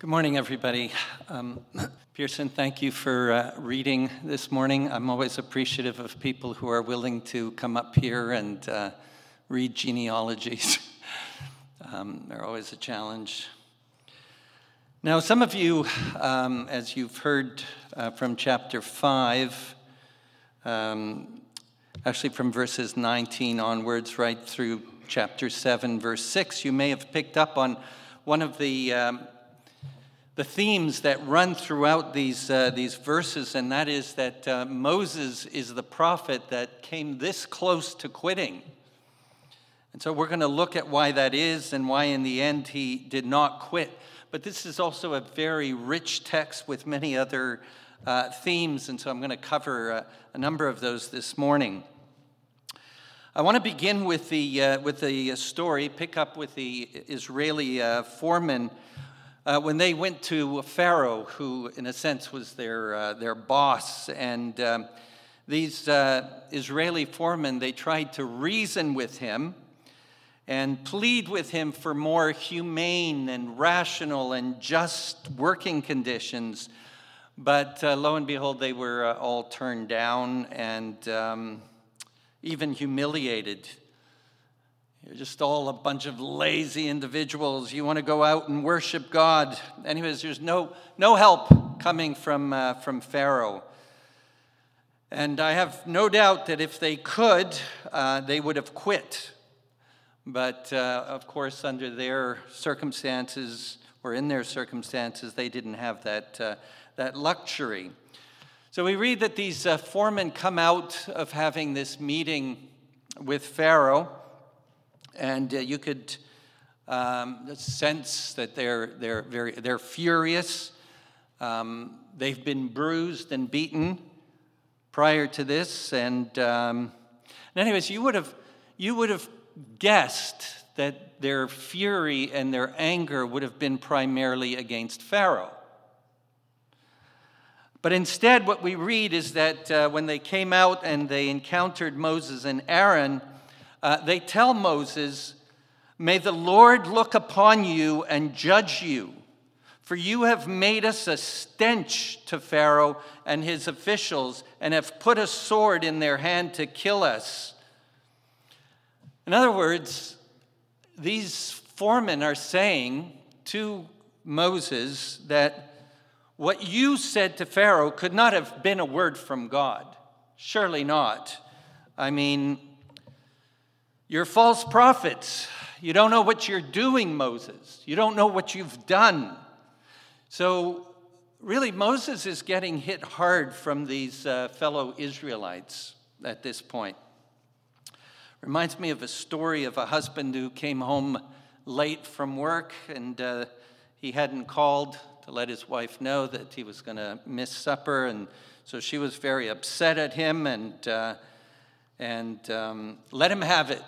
Good morning, everybody. Pearson, thank you for reading this morning. I'm always appreciative of people who are willing to come up here and read genealogies. They're always a challenge. Now, some of you, as you've heard from chapter 5, actually from verses 19 onwards, right through chapter 7, verse 6, you may have picked up on one of the themes that run throughout these verses, and that is that Moses is the prophet that came this close to quitting. And so we're going to look at why that is and why in the end he did not quit. But this is also a very rich text with many other themes, and so I'm going to cover a number of those this morning. I want to begin with the story, pick up with the Israeli foreman when they went to Pharaoh, who in a sense was their boss. And these Israeli foremen, they tried to reason with him and plead with him for more humane and rational and just working conditions. But lo and behold, they were all turned down and even humiliated. You're just all a bunch of lazy individuals. You want to go out and worship God. Anyways, there's no help coming from Pharaoh. And I have no doubt that if they could, they would have quit. But of course, under their circumstances, or in their circumstances, they didn't have that luxury. So we read that these foremen come out of having this meeting with Pharaoh. And you could sense that they're furious. They've been bruised and beaten prior to this, and anyways, you would have guessed that their fury and their anger would have been primarily against Pharaoh. But instead, what we read is that when they came out and they encountered Moses and Aaron, they tell Moses, "May the Lord look upon you and judge you, for you have made us a stench to Pharaoh and his officials and have put a sword in their hand to kill us." In other words, these foremen are saying to Moses that what you said to Pharaoh could not have been a word from God. Surely not. I mean, you're false prophets. You don't know what you're doing, Moses. You don't know what you've done. So really, Moses is getting hit hard from these fellow Israelites at this point. Reminds me of a story of a husband who came home late from work, and he hadn't called to let his wife know that he was going to miss supper, and so she was very upset at him and let him have it.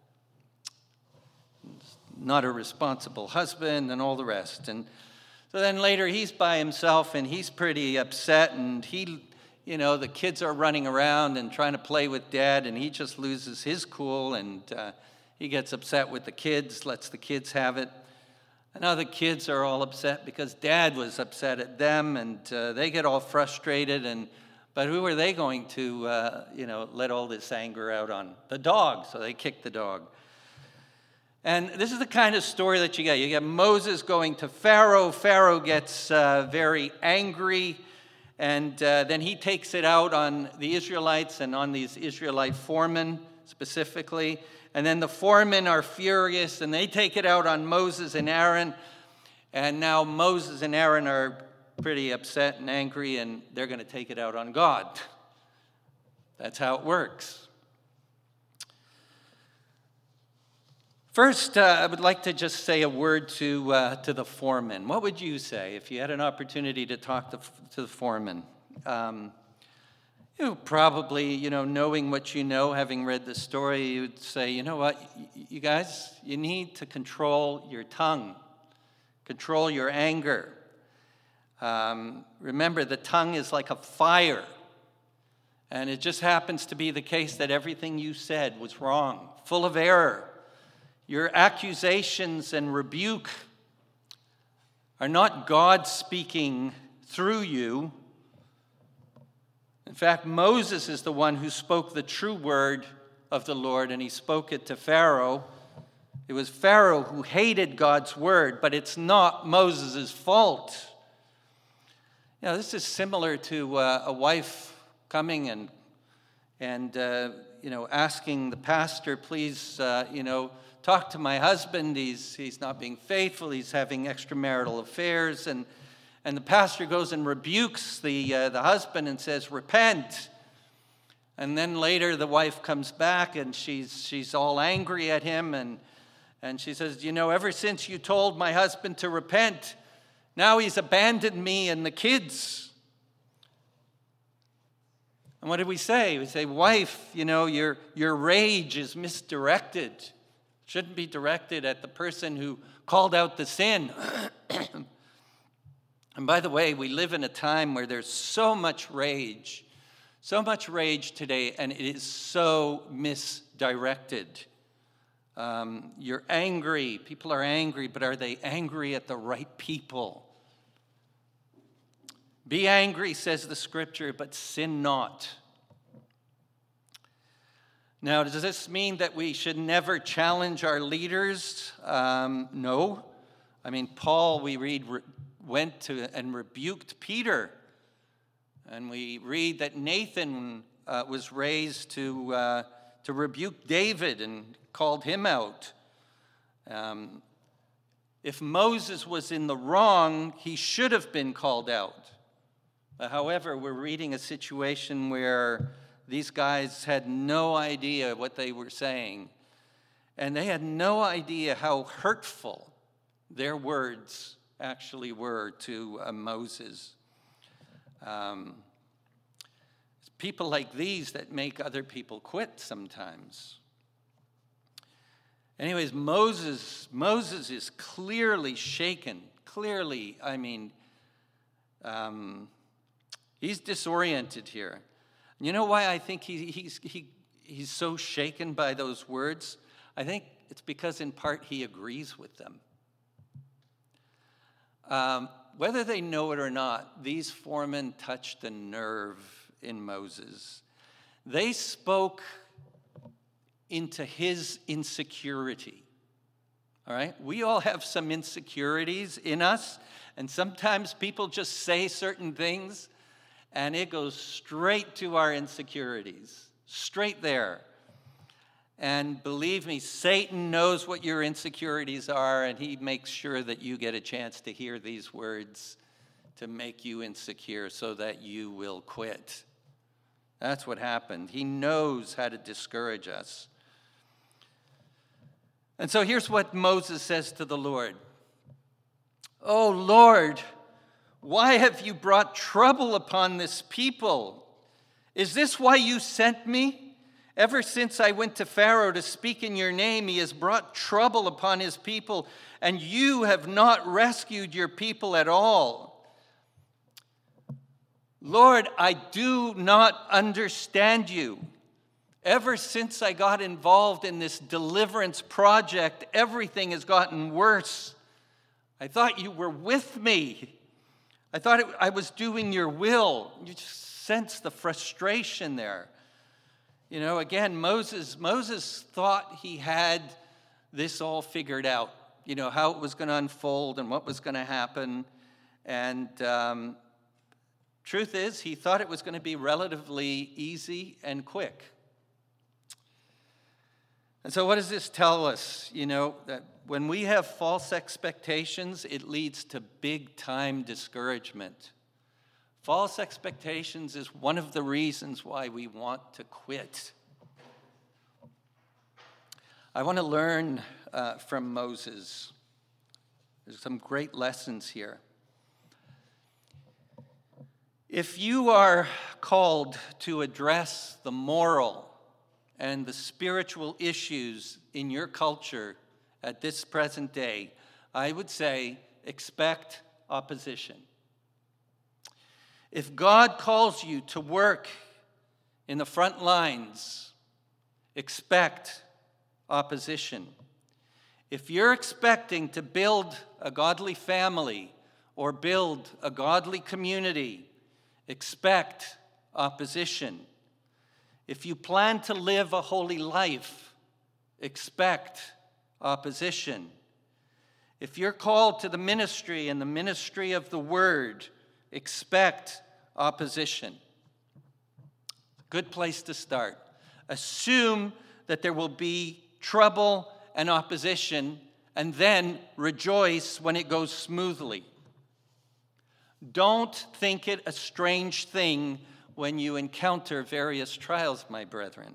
Not a responsible husband and all the rest. And so then later he's by himself and he's pretty upset, and the kids are running around and trying to play with dad, and he just loses his cool, and he gets upset with the kids, lets the kids have it. And now the kids are all upset because dad was upset at them, and they get all frustrated, but who are they going to let all this anger out on? The dog. So they kick the dog. And this is the kind of story that you get. You get Moses going to Pharaoh. Pharaoh gets very angry, and then he takes it out on the Israelites and on these Israelite foremen specifically. And then the foremen are furious, and they take it out on Moses and Aaron. And now Moses and Aaron are pretty upset and angry, and they're going to take it out on God. That's how it works. First, I would like to just say a word to the foreman. What would you say if you had an opportunity to talk to the foreman? You probably, knowing what you know, having read the story, you would say, you know what, you guys, you need to control your tongue, control your anger. Remember, the tongue is like a fire, and it just happens to be the case that everything you said was wrong, full of error. Your accusations and rebuke are not God speaking through you. In fact, Moses is the one who spoke the true word of the Lord, and he spoke it to Pharaoh. It was Pharaoh who hated God's word, but it's not Moses' fault. You know, this is similar to a wife coming and asking the pastor, please, talk to my husband. He's not being faithful. He's having extramarital affairs. And the pastor goes and rebukes the husband and says, repent. And then later the wife comes back and she's all angry at him. And she says, ever since you told my husband to repent, now he's abandoned me and the kids. And what did we say? We say, wife, your rage is misdirected. It shouldn't be directed at the person who called out the sin. And by the way, we live in a time where there's so much rage today, and it is so misdirected. You're angry. People are angry, but are they angry at the right people? Be angry, says the scripture, but sin not. Now, does this mean that we should never challenge our leaders? No. I mean, Paul, we read, went to and rebuked Peter. And we read that Nathan was raised to rebuke David and called him out. If Moses was in the wrong, he should have been called out. However, we're reading a situation where these guys had no idea what they were saying, and they had no idea how hurtful their words actually were to Moses. It's people like these that make other people quit sometimes. Anyways, Moses is clearly shaken. Clearly, he's disoriented here. You know why I think he's so shaken by those words? I think it's because in part he agrees with them. Whether they know it or not, these foremen touched a nerve in Moses. They spoke into his insecurity. All right? We all have some insecurities in us, and sometimes people just say certain things, and it goes straight to our insecurities, straight there. And believe me, Satan knows what your insecurities are, and he makes sure that you get a chance to hear these words to make you insecure so that you will quit. That's what happened. He knows how to discourage us. And so here's what Moses says to the Lord. Oh, Lord, why have you brought trouble upon this people? Is this why you sent me? Ever since I went to Pharaoh to speak in your name, he has brought trouble upon his people, and you have not rescued your people at all. Lord, I do not understand you. Ever since I got involved in this deliverance project, everything has gotten worse. I thought you were with me. I thought I was doing your will. You just sense the frustration there. Again, Moses thought he had this all figured out, how it was going to unfold and what was going to happen. And truth is, he thought it was going to be relatively easy and quick. And so what does this tell us? That when we have false expectations, it leads to big-time discouragement. False expectations is one of the reasons why we want to quit. I want to learn from Moses. There's some great lessons here. If you are called to address the moral and the spiritual issues in your culture at this present day, I would say expect opposition. If God calls you to work in the front lines, expect opposition. If you're expecting to build a godly family or build a godly community, expect opposition. If you plan to live a holy life, expect opposition. If you're called to the ministry and the ministry of the word, expect opposition. Good place to start. Assume that there will be trouble and opposition, and then rejoice when it goes smoothly. Don't think it a strange thing when you encounter various trials, my brethren.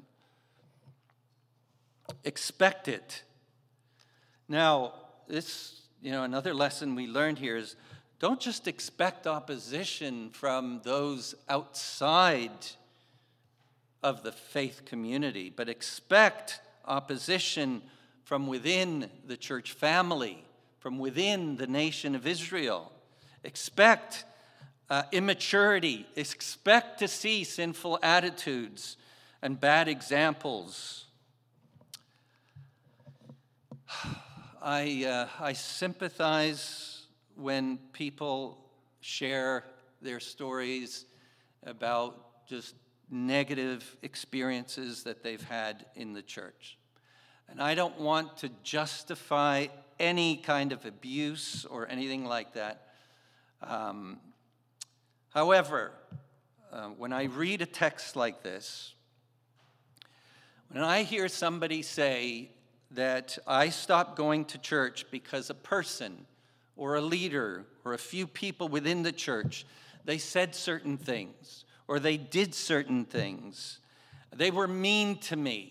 Expect it. Now, another lesson we learned here is don't just expect opposition from those outside of the faith community, but expect opposition from within the church family, from within the nation of Israel. Expect immaturity. Expect to see sinful attitudes and bad examples. I sympathize when people share their stories about just negative experiences that they've had in the church. And I don't want to justify any kind of abuse or anything like that. However, when I read a text like this, when I hear somebody say that I stopped going to church because a person or a leader or a few people within the church, they said certain things or they did certain things, they were mean to me.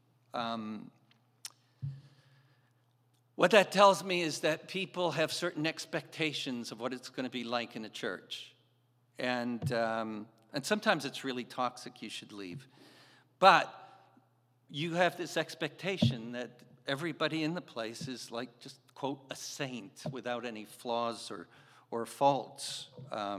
What that tells me is that people have certain expectations of what it's going to be like in a church. And sometimes it's really toxic, you should leave. But you have this expectation that everybody in the place is like just, quote, a saint without any flaws or faults.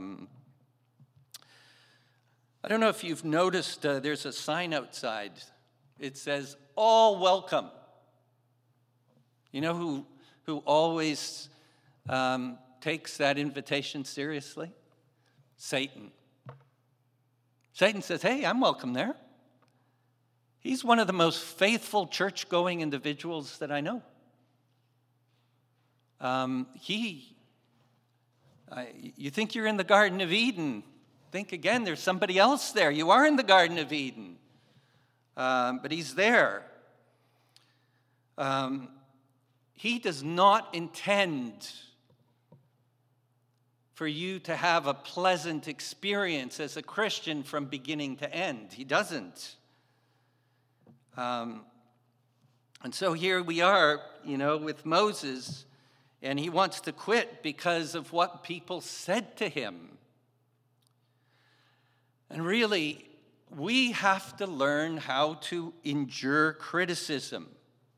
I don't know if you've noticed, there's a sign outside. It says, "All welcome." You know who always takes that invitation seriously? Satan. Satan says, "Hey, I'm welcome there." He's one of the most faithful church-going individuals that I know. You think you're in the Garden of Eden. Think again, there's somebody else there. You are in the Garden of Eden. But he's there. He does not intend for you to have a pleasant experience as a Christian from beginning to end. He doesn't. And so here we are, with Moses, and he wants to quit because of what people said to him. And really, we have to learn how to endure criticism.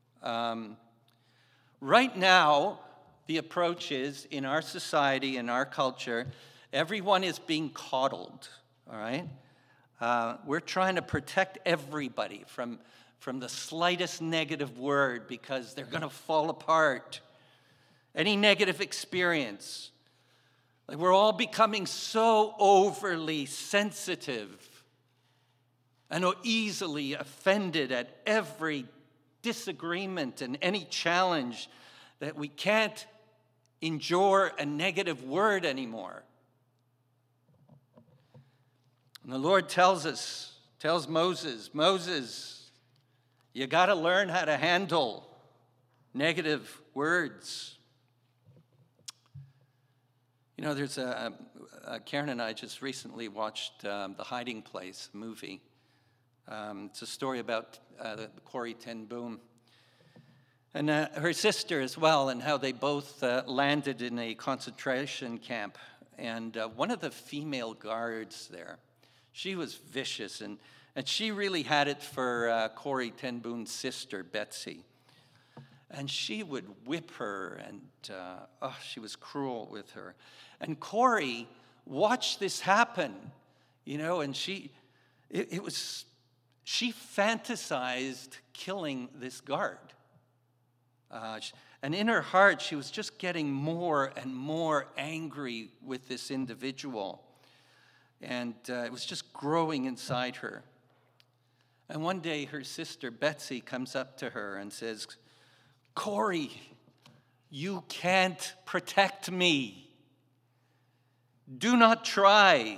Right now, the approach is, in our society, in our culture, everyone is being coddled, all right? We're trying to protect everybody from the slightest negative word because they're going to fall apart. Any negative experience. Like we're all becoming so overly sensitive and easily offended at every disagreement and any challenge that we can't endure a negative word anymore. And the Lord tells Moses, you got to learn how to handle negative words. There's Karen and I just recently watched The Hiding Place movie. It's a story about Corrie ten Boom and her sister as well, and how they both landed in a concentration camp. And one of the female guards there, she was vicious, and she really had it for Corrie ten Boom's sister, Betsy. And she would whip her, and she was cruel with her. And Corrie watched this happen, and she fantasized killing this guard. And in her heart, she was just getting more and more angry with this individual. And it was just growing inside her. And one day, her sister Betsy comes up to her and says, "Corey, you can't protect me. Do not try.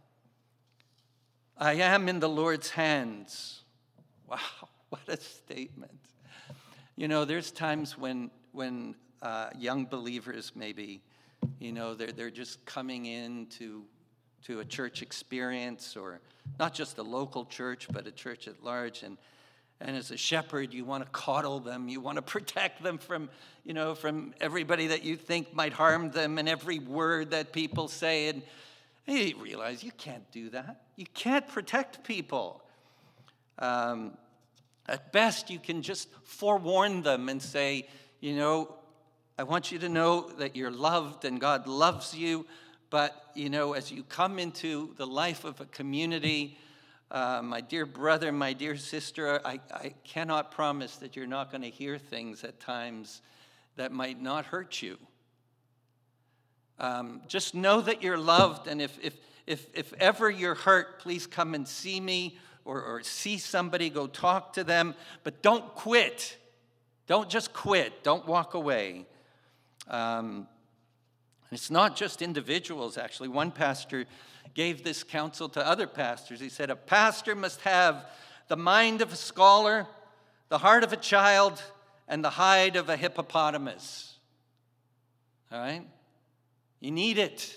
I am in the Lord's hands." Wow, what a statement. You know, there's times when young believers maybe, you know, they're just coming into a church experience, or not just a local church, but a church at large. And as a shepherd, you want to coddle them. You want to protect them from everybody that you think might harm them and every word that people say. And you realize you can't do that. You can't protect people. At best, you can just forewarn them and say, I want you to know that you're loved and God loves you. But, as you come into the life of a community, my dear brother, my dear sister, I cannot promise that you're not going to hear things at times that might not hurt you. Just know that you're loved, and if ever you're hurt, please come and see me, or see somebody, go talk to them, but don't quit. Don't just quit. Don't walk away. It's not just individuals, actually. One pastor gave this counsel to other pastors. He said, "A pastor must have the mind of a scholar, the heart of a child, and the hide of a hippopotamus." All right? You need it.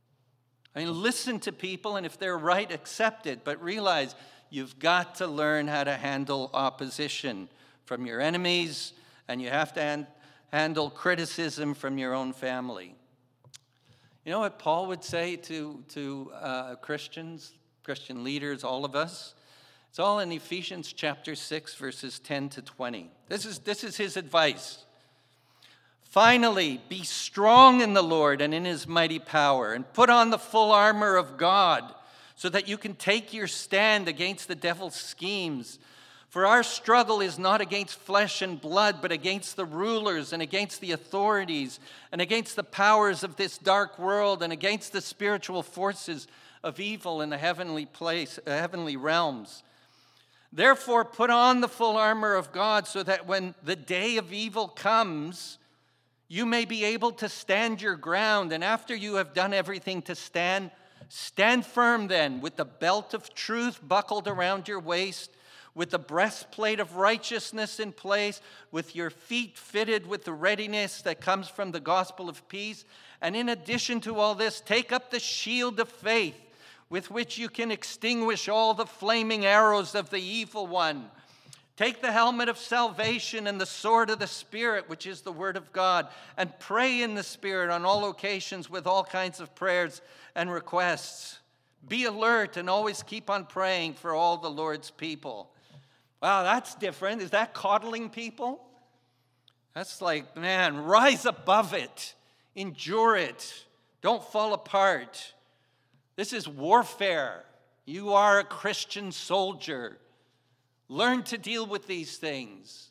Listen to people, and if they're right, accept it. But realize you've got to learn how to handle opposition from your enemies, and you have to handle criticism from your own family. You know what Paul would say to Christians, Christian leaders, all of us? It's all in Ephesians chapter 6, verses 10 to 20. This is his advice. "Finally, be strong in the Lord and in his mighty power, and put on the full armor of God, so that you can take your stand against the devil's schemes. For our struggle is not against flesh and blood, but against the rulers and against the authorities and against the powers of this dark world and against the spiritual forces of evil in the heavenly realms. Therefore, put on the full armor of God, so that when the day of evil comes, you may be able to stand your ground. And after you have done everything to stand firm then, with the belt of truth buckled around your waist, with the breastplate of righteousness in place, with your feet fitted with the readiness that comes from the gospel of peace. And in addition to all this, take up the shield of faith, with which you can extinguish all the flaming arrows of the evil one. Take the helmet of salvation and the sword of the Spirit, which is the word of God, and pray in the Spirit on all occasions with all kinds of prayers and requests. Be alert and always keep on praying for all the Lord's people." Wow, that's different. Is that coddling people? That's like, man, rise above it. Endure it. Don't fall apart. This is warfare. You are a Christian soldier. Learn to deal with these things.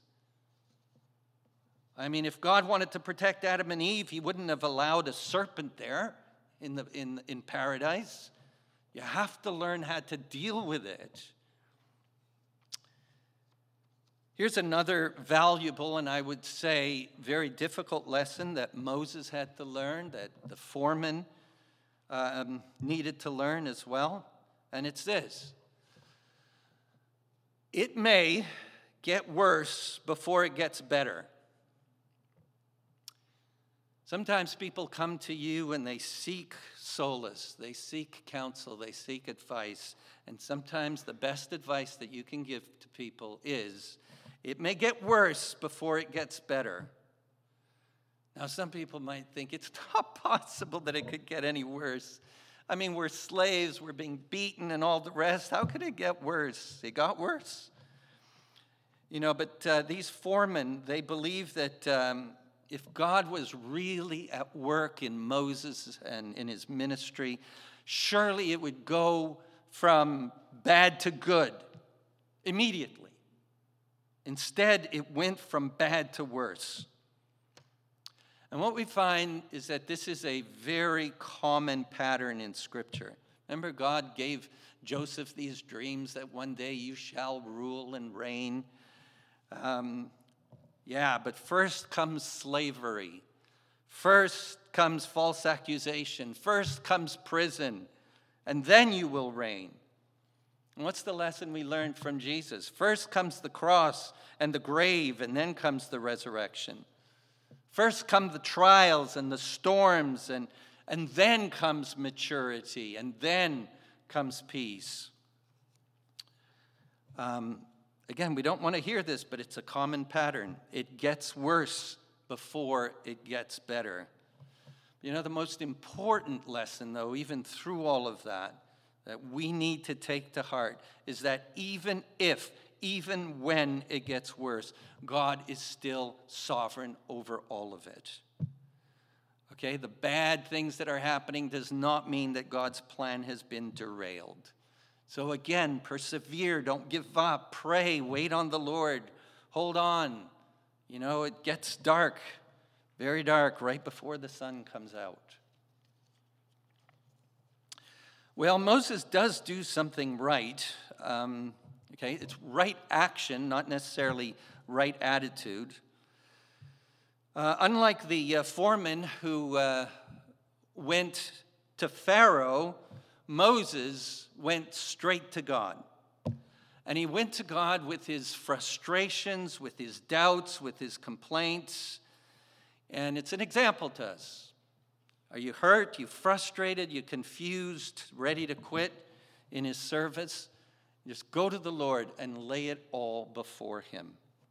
If God wanted to protect Adam and Eve, he wouldn't have allowed a serpent there in paradise. You have to learn how to deal with it. Here's another valuable, and I would say very difficult lesson that Moses had to learn, that the foreman needed to learn as well. And it's this: it may get worse before it gets better. Sometimes people come to you and they seek solace, they seek counsel, they seek advice. And sometimes the best advice that you can give to people is, it may get worse before it gets better. Now, some people might think it's not possible that it could get any worse. We're slaves, we're being beaten and all the rest. How could it get worse? It got worse. But these foremen, they believe that if God was really at work in Moses and in his ministry, surely it would go from bad to good immediately. Instead, it went from bad to worse. And what we find is that this is a very common pattern in Scripture. Remember, God gave Joseph these dreams that one day you shall rule and reign. But first comes slavery. First comes false accusation. First comes prison. And then you will reign. And what's the lesson we learned from Jesus? First comes the cross and the grave, and then comes the resurrection. First come the trials and the storms, and then comes maturity, and then comes peace. Again, we don't want to hear this, but it's a common pattern. It gets worse before it gets better. You know, the most important lesson, though, even through all of that we need to take to heart, is that even when it gets worse, God is still sovereign over all of it. Okay, the bad things that are happening does not mean that God's plan has been derailed. So again, persevere, don't give up, pray, wait on the Lord, hold on. You know, it gets dark, very dark, right before the sun comes out. Well, Moses does do something right. It's right action, not necessarily right attitude. Unlike the foreman who went to Pharaoh, Moses went straight to God. And he went to God with his frustrations, with his doubts, with his complaints. And it's an example to us. Are you hurt? You frustrated? You confused? Ready to quit in his service? Just go to the Lord and lay it all before him.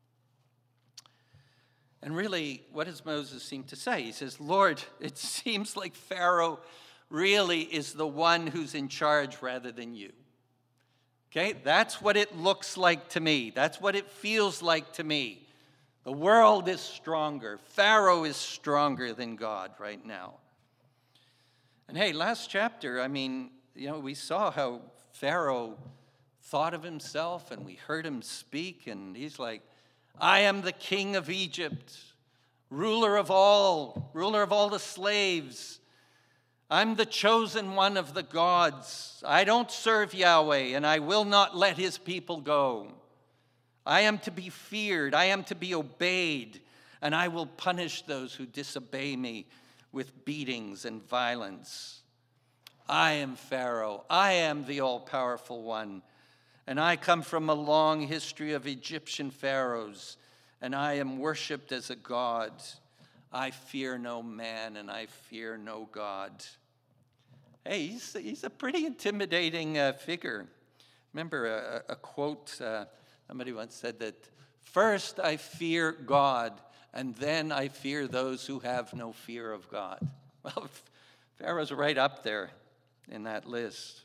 And really, what does Moses seem to say? He says, Lord, it seems like Pharaoh really is the one who's in charge rather than you. Okay, that's what it looks like to me. That's what it feels like to me. The world is stronger. Pharaoh is stronger than God right now. And hey, last chapter, we saw how Pharaoh thought of himself, and we heard him speak, and he's like, I am the king of Egypt, ruler of all the slaves. I'm the chosen one of the gods. I don't serve Yahweh, and I will not let his people go. I am to be feared. I am to be obeyed, and I will punish those who disobey me with beatings and violence. I am Pharaoh. I am the all-powerful one, and I come from a long history of Egyptian pharaohs, and I am worshipped as a god. I fear no man, and I fear no God. Hey, he's a pretty intimidating figure. Remember a quote, somebody once said that, first I fear God, and then I fear those who have no fear of God. Well, Pharaoh's right up there in that list.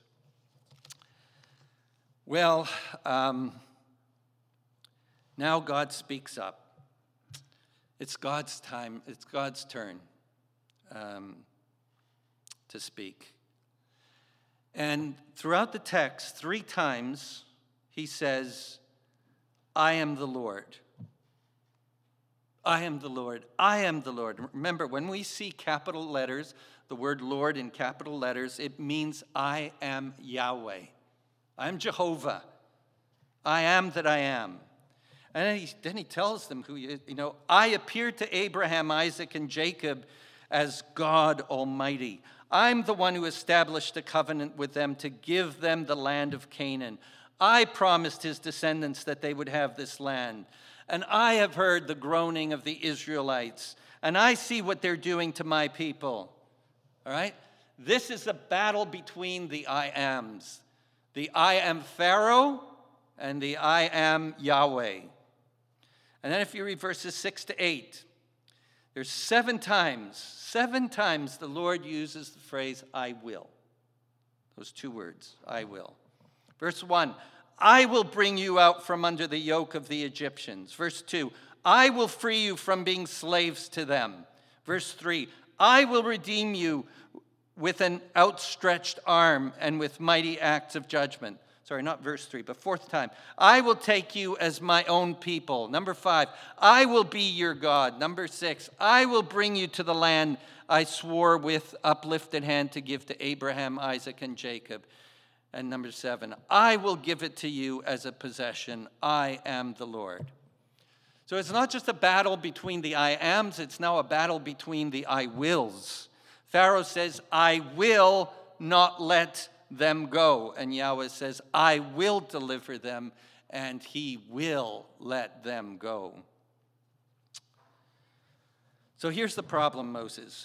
Well, now God speaks up. It's God's time, it's God's turn to speak. And throughout the text, 3 times, he says, I am the Lord. I am the Lord. I am the Lord. Remember, when we see capital letters, the word Lord in capital letters, it means I am Yahweh. I am Jehovah. I am that I am. And then he tells them I appeared to Abraham, Isaac, and Jacob as God Almighty. I'm the one who established a covenant with them to give them the land of Canaan. I promised his descendants that they would have this land. And I have heard the groaning of the Israelites, and I see what they're doing to my people. All right? This is a battle between the I ams. The I am Pharaoh and the I am Yahweh. And then if you read verses 6 to 8, there's 7 times the Lord uses the phrase, I will. Those 2 words, I will. Verse 1, I will bring you out from under the yoke of the Egyptians. Verse 2, I will free you from being slaves to them. Verse 3, I will redeem you with an outstretched arm and with mighty acts of judgment. Sorry, not verse 3, but fourth time. I will take you as my own people. Number 5, I will be your God. Number 6, I will bring you to the land I swore with uplifted hand to give to Abraham, Isaac, and Jacob. And number 7, I will give it to you as a possession. I am the Lord. So it's not just a battle between the I ams, it's now a battle between the I wills. Pharaoh says, I will not let them go. And Yahweh says, I will deliver them, and he will let them go. So here's the problem, Moses.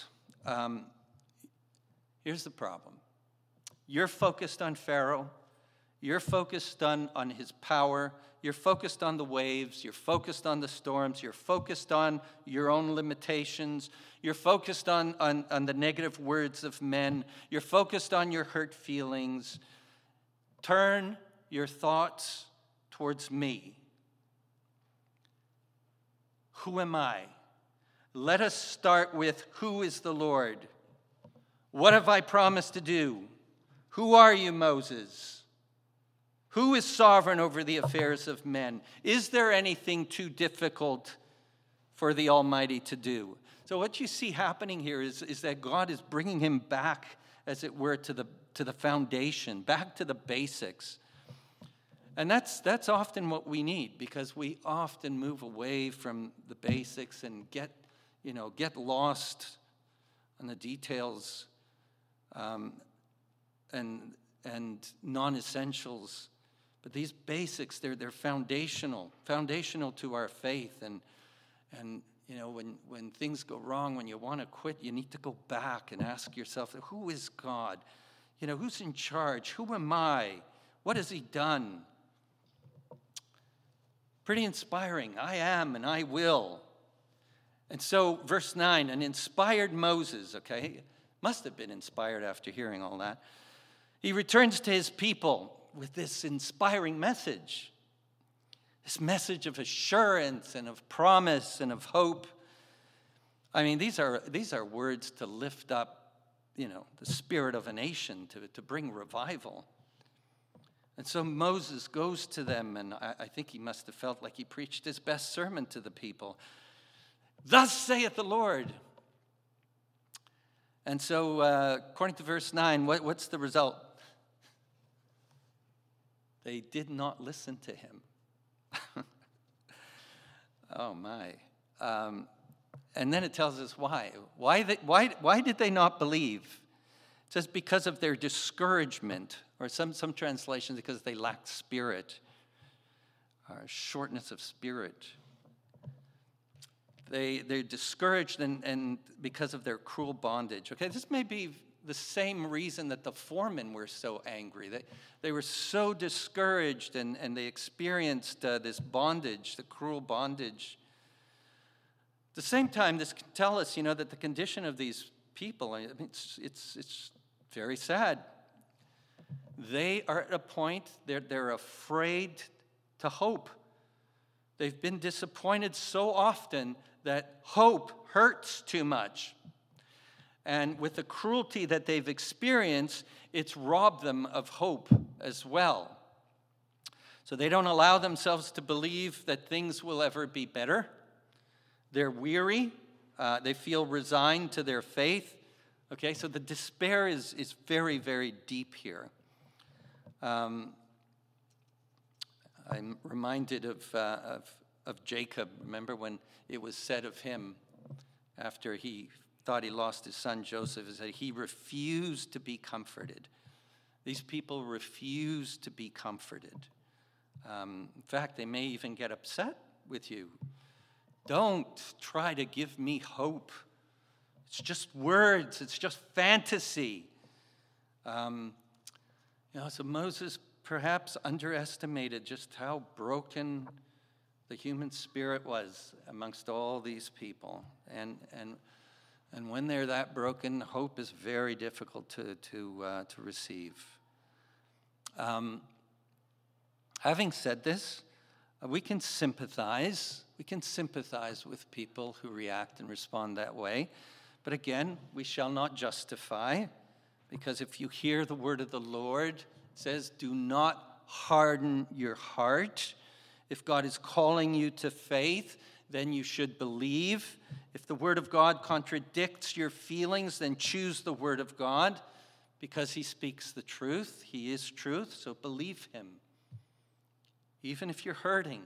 Here's the problem. You're focused on Pharaoh. You're focused on his power. You're focused on the waves. You're focused on the storms. You're focused on your own limitations. You're focused on the negative words of men. You're focused on your hurt feelings. Turn your thoughts towards me. Who am I? Let us start with, who is the Lord? What have I promised to do? Who are you, Moses? Who is sovereign over the affairs of men? Is there anything too difficult for the Almighty to do? So what you see happening here is that God is bringing him back, as it were, to the foundation, back to the basics. And that's often what we need, because we often move away from the basics and get lost in the details and non-essentials. But these basics, they're foundational to our faith. And when things go wrong, when you want to quit, you need to go back and ask yourself, who is God? Who's in charge? Who am I? What has he done? Pretty inspiring. I am and I will. And so, verse 9, an inspired Moses, okay, must have been inspired after hearing all that. He returns to his people with this inspiring message, this message of assurance and of promise and of hope. I mean, these are words to lift up, the spirit of a nation, to bring revival. And so Moses goes to them, and I think he must have felt like he preached his best sermon to the people. Thus saith the Lord. And so, according to verse 9, what's the result? They did not listen to him. Oh, my. And then it tells us why. Why did they not believe? It says because of their discouragement, or some translations because they lacked spirit, or shortness of spirit. They're discouraged and because of their cruel bondage. Okay, this may be the same reason that the foremen were so angry. They were so discouraged and they experienced this bondage, the cruel bondage. At the same time, this can tell us, that the condition of these people, it's very sad. They are at a point, they're afraid to hope. They've been disappointed so often that hope hurts too much. And with the cruelty that they've experienced, it's robbed them of hope as well. So they don't allow themselves to believe that things will ever be better. They're weary. They feel resigned to their faith. Okay, so the despair is very, very deep here. I'm reminded of Jacob. Remember when it was said of him after he thought he lost his son Joseph, is that he refused to be comforted. These people refuse to be comforted. In fact, they may even get upset with you. Don't try to give me hope. It's just words. It's just fantasy. So Moses perhaps underestimated just how broken the human spirit was amongst all these people. And when they're that broken, hope is very difficult to receive. Having said this, we can sympathize. We can sympathize with people who react and respond that way. But again, we shall not justify, because if you hear the word of the Lord, it says, do not harden your heart. If God is calling you to faith, then you should believe. If the Word of God contradicts your feelings, then choose the Word of God, because he speaks the truth. He is truth, so believe him. Even if you're hurting,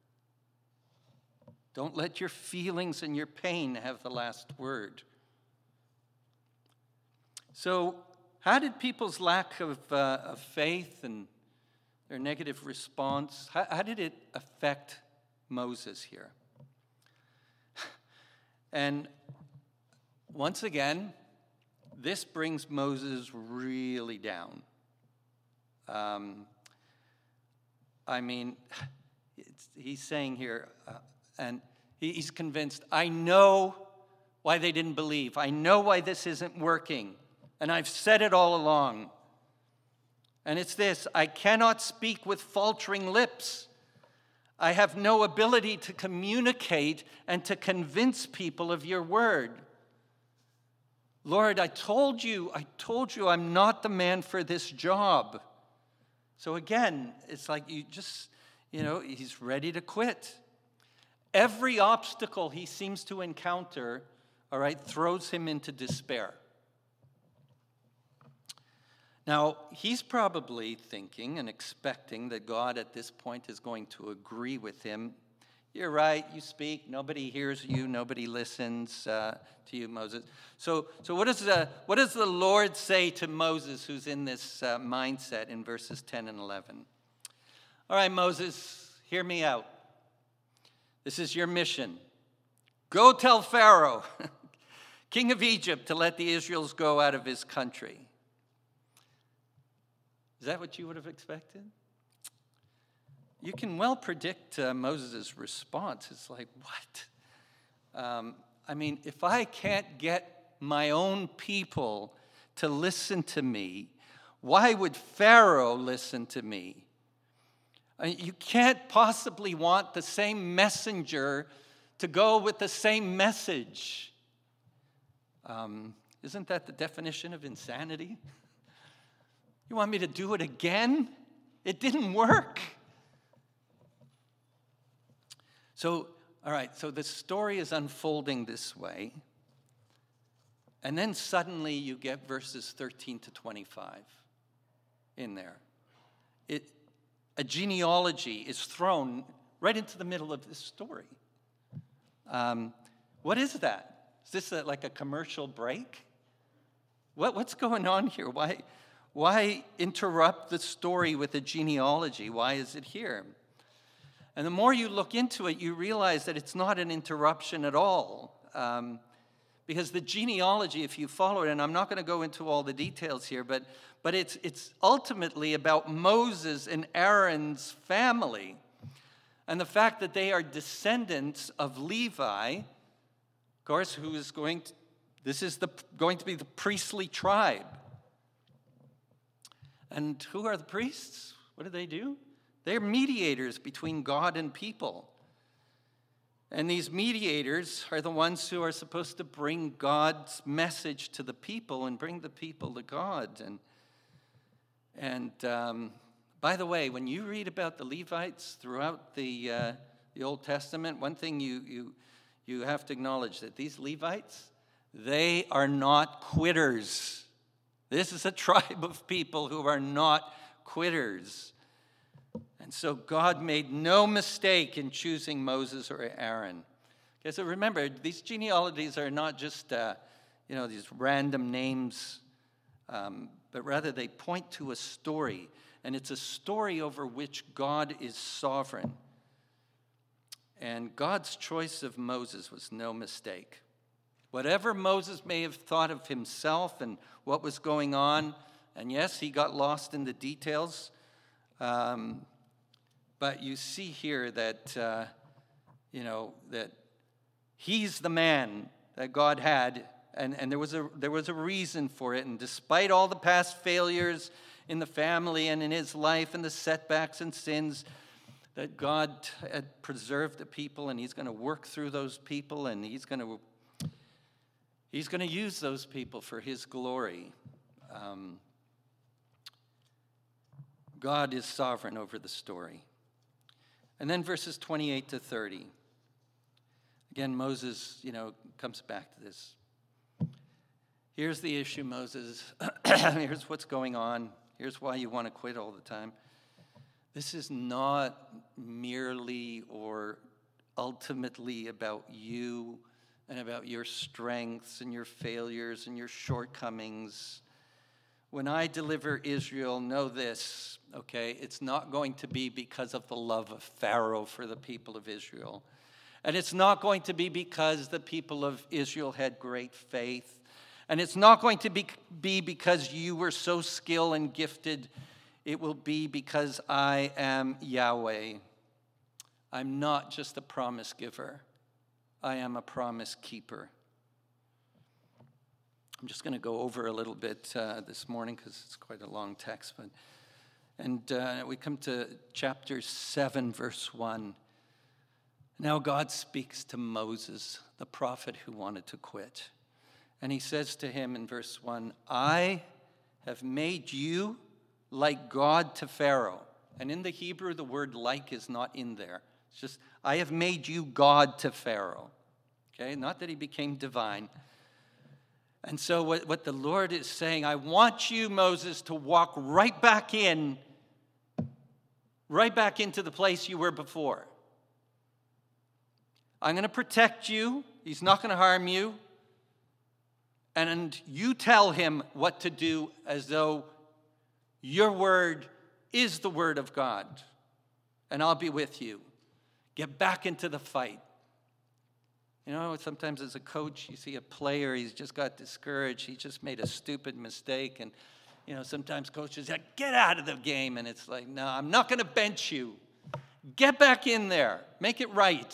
don't let your feelings and your pain have the last word. So, how did people's lack of faith and their negative response, how did it affect Moses here? And once again, this brings Moses really down. He's saying here, and he's convinced, I know why they didn't believe. I know why this isn't working. And I've said it all along. And it's this: I cannot speak with faltering lips. I have no ability to communicate and to convince people of your word. Lord, I told you I'm not the man for this job. So again, it's like he's ready to quit. Every obstacle he seems to encounter, throws him into despair. Now, he's probably thinking and expecting that God at this point is going to agree with him. You're right, you speak, nobody hears you, nobody listens to you, Moses. So what does the Lord say to Moses, who's in this mindset in verses 10 and 11? All right, Moses, hear me out. This is your mission. Go tell Pharaoh, king of Egypt, to let the Israelites go out of his country. Is that what you would have expected? You can well predict Moses' response. It's like, what? If I can't get my own people to listen to me, why would Pharaoh listen to me? You can't possibly want the same messenger to go with the same message. Isn't that the definition of insanity? You want me to do it again? It didn't work. So the story is unfolding this way. And then suddenly you get verses 13 to 25 in there. A genealogy is thrown right into the middle of this story. What is that? Is this like a commercial break? What's going on here? Why interrupt the story with a genealogy? Why is it here? And the more you look into it, you realize that it's not an interruption at all. Because the genealogy, if you follow it, and I'm not going to go into all the details here, but it's ultimately about Moses and Aaron's family. And the fact that they are descendants of Levi, of course, this is going to be the priestly tribe. And who are the priests? What do? They're mediators between God and people. And these mediators are the ones who are supposed to bring God's message to the people and bring the people to God. And by the way, when you read about the Levites throughout the Old Testament, one thing you have to acknowledge, that these Levites, they are not quitters. This is a tribe of people who are not quitters. And so God made no mistake in choosing Moses or Aaron. Okay, so remember, these genealogies are not just these random names, but rather they point to a story. And it's a story over which God is sovereign. And God's choice of Moses was no mistake. Whatever Moses may have thought of himself and what was going on, and yes, he got lost in the details, but you see here that, that he's the man that God had, and there was a reason for it. And despite all the past failures in the family and in his life and the setbacks and sins, that God had preserved the people, and he's going to work through those people, and he's going to use those people for his glory. God is sovereign over the story. And then verses 28 to 30. Again, Moses, comes back to this. Here's the issue, Moses. Here's what's going on. Here's why you want to quit all the time. This is not merely or ultimately about you and about your strengths and your failures and your shortcomings. When I deliver Israel, know this, okay? It's not going to be because of the love of Pharaoh for the people of Israel. And it's not going to be because the people of Israel had great faith. And it's not going to be because you were so skilled and gifted. It will be because I am Yahweh. I'm not just a promise giver. I am a promise keeper. I'm just going to go over a little bit this morning because it's quite a long text. We come to chapter 7, verse 1. Now God speaks to Moses, the prophet who wanted to quit. And he says to him in verse 1, I have made you like God to Pharaoh. And in the Hebrew, the word like is not in there. It's just, I have made you God to Pharaoh. Okay, not that he became divine. And so what the Lord is saying, I want you, Moses, to walk right back into the place you were before. I'm going to protect you. He's not going to harm you. And you tell him what to do as though your word is the word of God. And I'll be with you. Get back into the fight. Sometimes as a coach, you see a player, he's just got discouraged. He just made a stupid mistake. And, sometimes coaches say, get out of the game. And it's like, no, I'm not going to bench you. Get back in there. Make it right.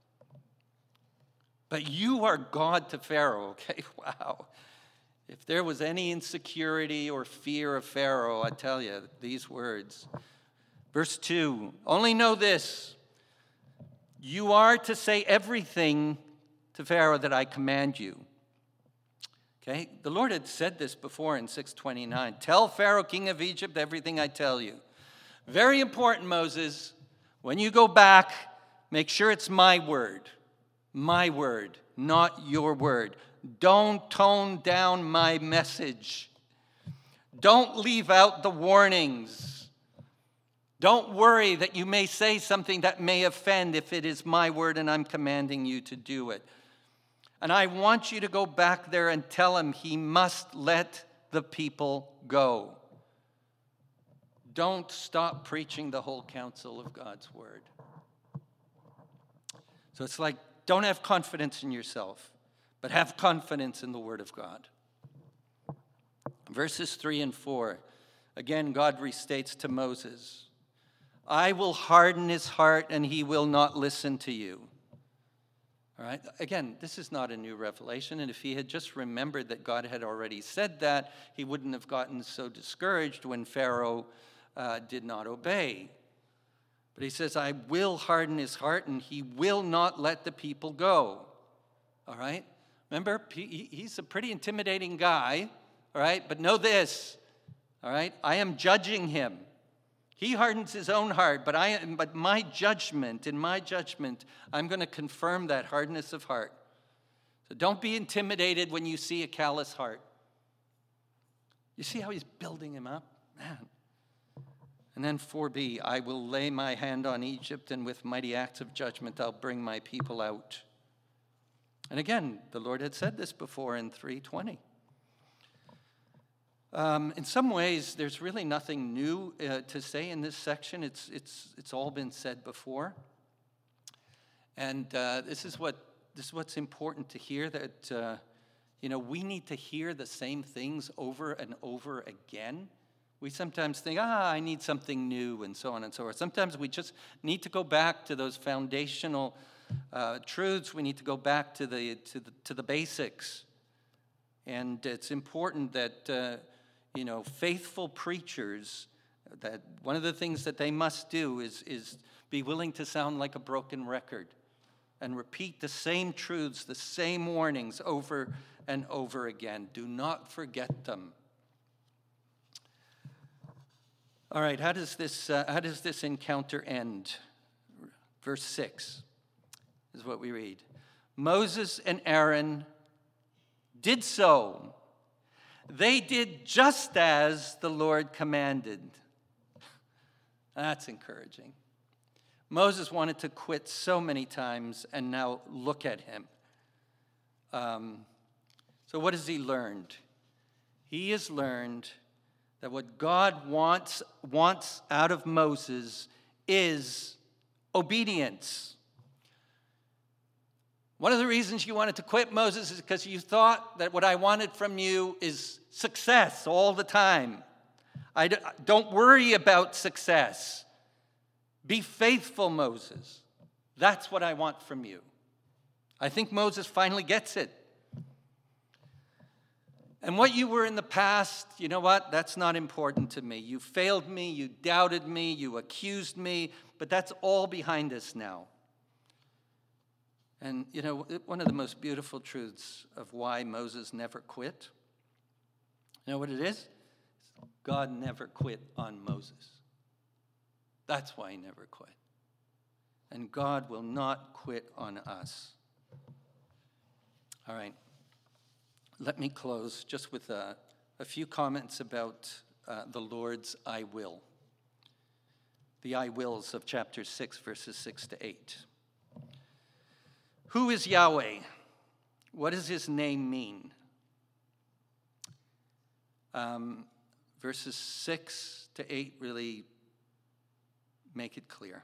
But you are God to Pharaoh, okay? Wow. If there was any insecurity or fear of Pharaoh, I tell you, these words. Verse 2, only know this. You are to say everything to Pharaoh that I command you. Okay? The Lord had said this before in 6:29. Tell Pharaoh, king of Egypt, everything I tell you. Very important, Moses. When you go back, make sure it's my word. My word, not your word. Don't tone down my message. Don't leave out the warnings. Don't worry that you may say something that may offend if it is my word and I'm commanding you to do it. And I want you to go back there and tell him he must let the people go. Don't stop preaching the whole counsel of God's word. So it's like, don't have confidence in yourself, but have confidence in the word of God. Verses 3 and 4. Again, God restates to Moses, I will harden his heart and he will not listen to you. All right. Again, this is not a new revelation. And if he had just remembered that God had already said that, he wouldn't have gotten so discouraged when Pharaoh did not obey. But he says, I will harden his heart and he will not let the people go. All right. Remember, he's a pretty intimidating guy. All right. But know this. All right. I am judging him. He hardens his own heart, but in my judgment, I'm going to confirm that hardness of heart. So don't be intimidated when you see a callous heart. You see how he's building him up? Man. And then 4b, I will lay my hand on Egypt, and with mighty acts of judgment I'll bring my people out. And again, the Lord had said this before in 3:20. In some ways, there's really nothing new to say in this section. It's all been said before, and this is what's important to hear. That we need to hear the same things over and over again. We sometimes think, I need something new, and so on and so forth. Sometimes we just need to go back to those foundational truths. We need to go back to the basics, and it's important that. Faithful preachers, that one of the things that they must do is be willing to sound like a broken record and repeat the same truths, the same warnings over and over again. Do not forget them. All right, how does this encounter end? Verse 6 is what we read. Moses and Aaron did so. They did just as the Lord commanded. That's encouraging. Moses wanted to quit so many times, and now look at him. So what has he learned? He has learned that what God wants out of Moses is obedience. One of the reasons you wanted to quit, Moses, is because you thought that what I wanted from you is success all the time. Don't worry about success. Be faithful, Moses. That's what I want from you. I think Moses finally gets it. And what you were in the past, you know what? That's not important to me. You failed me, you doubted me, you accused me, but that's all behind us now. And, you know, one of the most beautiful truths of why Moses never quit, you know what it is? God never quit on Moses. That's why he never quit. And God will not quit on us. All right. Let me close just with a few comments about the Lord's I will. The I wills of chapter 6, verses 6 to 8. Who is Yahweh? What does his name mean? Verses 6 to 8 really make it clear.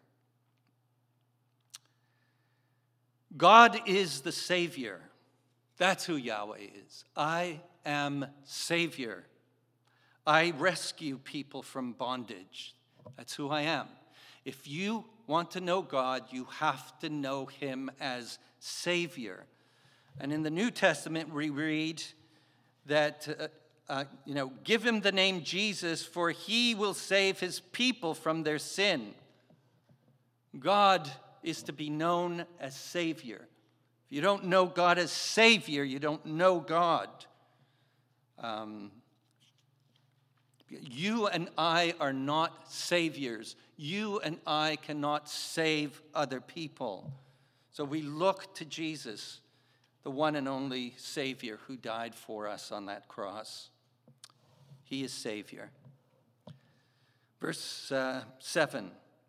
God is the Savior. That's who Yahweh is. I am Savior. I rescue people from bondage. That's who I am. If you want to know God, you have to know him as Savior. And in the New Testament, we read that, give him the name Jesus, for he will save his people from their sin. God is to be known as Savior. If you don't know God as Savior, you don't know God. You and I are not saviors. You and I cannot save other people. So we look to Jesus, the one and only Savior who died for us on that cross. He is Savior. Verse 7.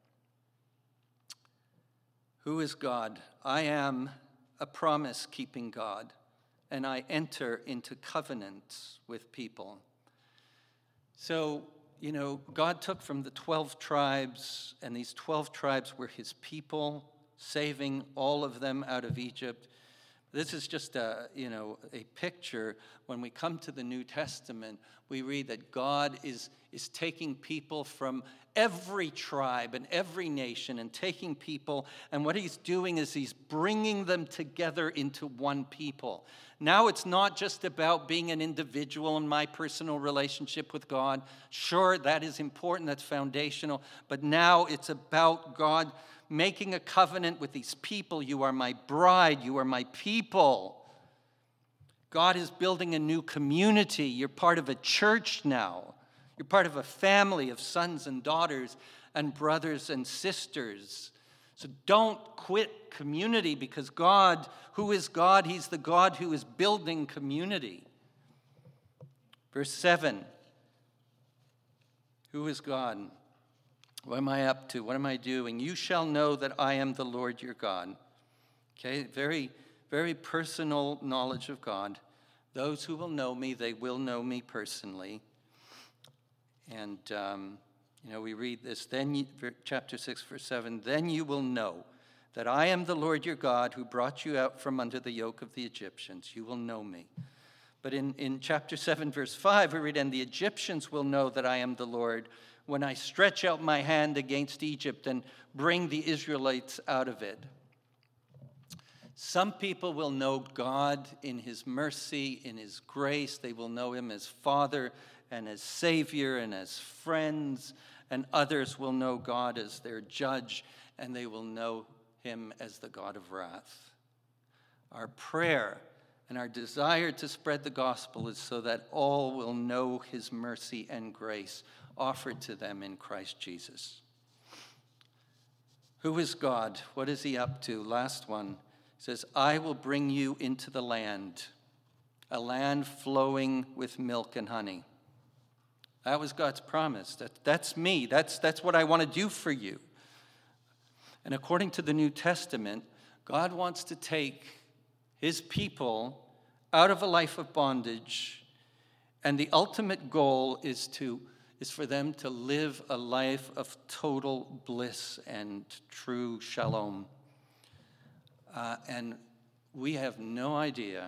Who is God? I am a promise-keeping God, and I enter into covenants with people. So, God took from the 12 tribes, and these 12 tribes were his people, saving all of them out of Egypt. This is just a picture. When we come to the New Testament, we read that God is taking people from every tribe and every nation and taking people, and what he's doing is he's bringing them together into one people. Now it's not just about being an individual and my personal relationship with God. Sure, that is important, that's foundational, but now it's about God making a covenant with these people. You are my bride, you are my people. God is building a new community. You're part of a church now. You're part of a family of sons and daughters and brothers and sisters. So don't quit community, because God, who is God? He's the God who is building community. Verse 7. Who is God? What am I up to? What am I doing? You shall know that I am the Lord your God. Okay, very, very personal knowledge of God. Those who will know me, they will know me personally. And, we read this, chapter 6, verse 7, then you will know that I am the Lord your God who brought you out from under the yoke of the Egyptians. You will know me. But in chapter 7, verse 5, we read, and the Egyptians will know that I am the Lord when I stretch out my hand against Egypt and bring the Israelites out of it. Some people will know God in his mercy, in his grace. They will know him as Father and as Savior and as friends. And others will know God as their judge, and they will know him as the God of wrath. Our prayer And our desire to spread the gospel is so that all will know his mercy and grace offered to them in Christ Jesus. Who is God? What is he up to? Last one says, I will bring you into the land, a land flowing with milk and honey. That was God's promise. That's me. That's what I want to do for you. And according to the New Testament, God wants to take his people out of a life of bondage, and the ultimate goal is for them to live a life of total bliss and true shalom. And we have no idea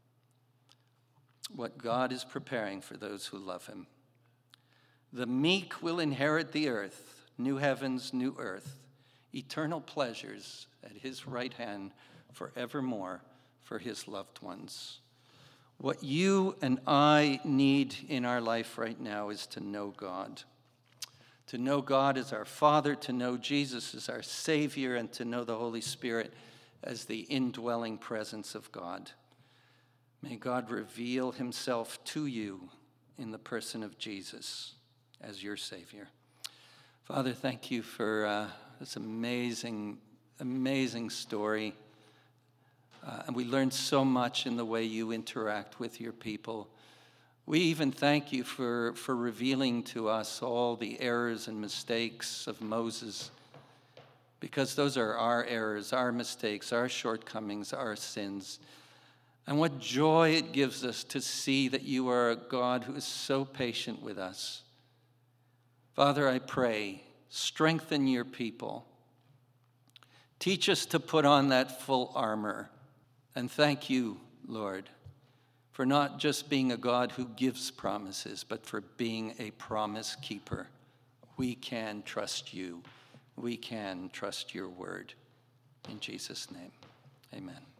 what God is preparing for those who love him. The meek will inherit the earth, new heavens, new earth, eternal pleasures at his right hand forevermore for his loved ones. What you and I need in our life right now is to know God. To know God as our Father, to know Jesus as our Savior, and to know the Holy Spirit as the indwelling presence of God. May God reveal himself to you in the person of Jesus as your Savior. Father, thank you for this amazing story. And we learned so much in the way you interact with your people. We even thank you for revealing to us all the errors and mistakes of Moses, because those are our errors, our mistakes, our shortcomings, our sins. And what joy it gives us to see that you are a God who is so patient with us. Father, I pray, strengthen your people. Teach us to put on that full armor. And thank you, Lord, for not just being a God who gives promises, but for being a promise keeper. We can trust you. We can trust your word. In Jesus' name, amen.